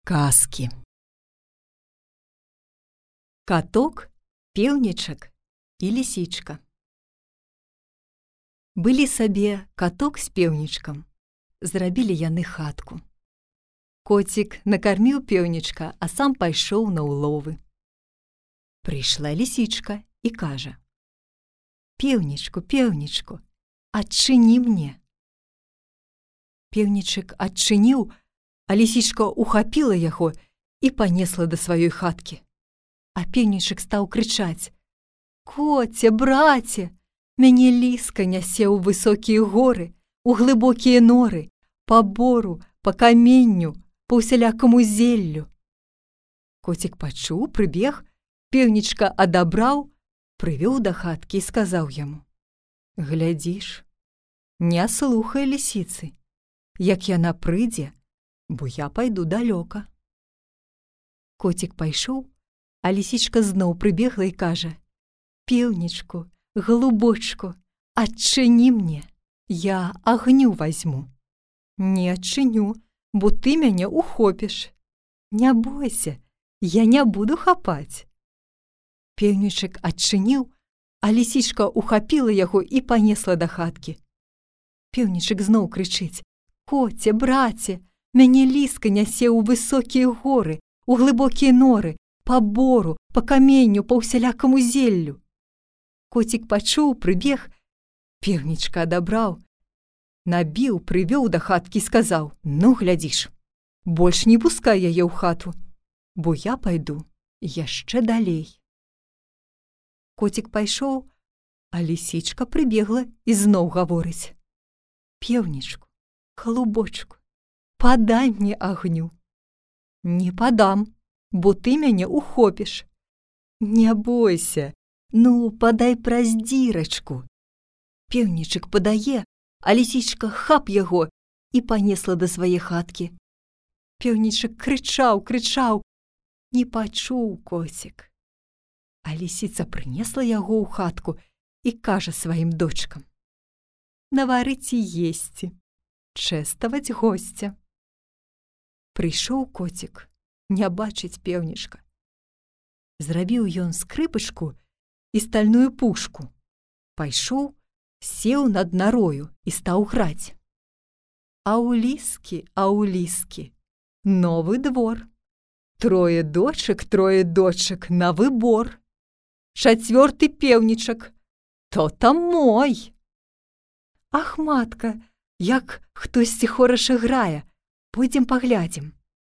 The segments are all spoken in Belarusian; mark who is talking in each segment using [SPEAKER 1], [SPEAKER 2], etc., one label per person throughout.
[SPEAKER 1] Казки. Каток, пеўнічак і лісічка. Былі сабе каток з пеўнічкам. Зрабілі яны хатку. Коцік накарміў пеўнічка, а сам пайшоў на ўловы. Прыйшла лісічка і кажа: «Пеўнічку, пеўнічку, адчыні мне». Пеўнічак адчыніў, а лісічка ухапіла яго і панесла да сваёй хаткі. А пеўнічак стаў крычаць: «Коце, браце, мяне ліска нясе ў высокія горы, у глыбокія норы, па бору, па каменню, па ўсялякаму зеллю». Коцік пачуў, прыбег, пеўнічка адабраў, прывёў да хаткі і сказаў яму: «Глядзіш, не слухай лісіцы, як яна прыйдзе, бо я пайду далёка». Коцік пайшоў, а лісічка зноў прыбегла і кажа: «Пеўнічку, голубочку, адчыні мне, я агню вазьму». «Не адчыню, бо ты мяне ухопіш». «Не бойся, я не буду хапаць». Пеўнічак адчыніў, а лісічка ухапіла яго і панесла да хаткі. Пеўнічак зноў крычыць: «Коце, браце, мяне ліска нясе ў высокія горы, у глыбокія норы, па бору, па каменню, па ўсялякаму зеллю». Коцік пачуў, прыбег, пеўнічка адабраў, набіў, прывёў да хаткі і сказаў: «Ну, глядзіш, больш не пускай яе ў хату, бо я пайду яшчэ далей». Коцік пайшоў, а лісічка прыбегла і зноў гаворыць: «Пеўнічку, голубочку, падай мне агню». «Не падам, бо ты мяне ухопіш». «Не бойся, ну, падай праз дзірачку». Пеўнічак падае, а лісічка хап яго і панесла да свае хаткі. Пеўнічак крычаў, не пачуў коцік. А лісіца прынесла яго ў хатку і кажа сваім дочкам: «Наварыце есці, чэставаць госця». Прыйшоў коцік, не бачыць пеўнічка. Зрабіў ён скрыпачку і стальную пушку. Пайшоў, сеў над нарою і стаў граць. Аўліскі, аўліскі, новы двор. Трое дочак на выбор. Чацвёрты пеўнічак, то-то мой. «Ах, матка, як хтосьці хораша грае, пойдзем паглядзім».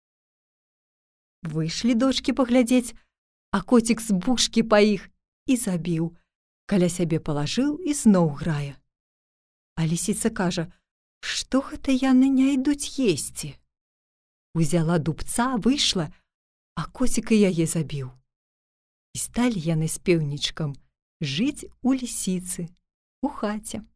[SPEAKER 1] Выйшлі дочкі паглядзець, а коцік з бушкі па іх і забіў, каля сябе палажыў і зноў грае. А лісіца кажа: «Што гэта яны не ідуць есці?» Узяла дубца, выйшла, а коцік і яе забіў. І сталі яны з пеўнічкам жыць у лісіцы, у хаце.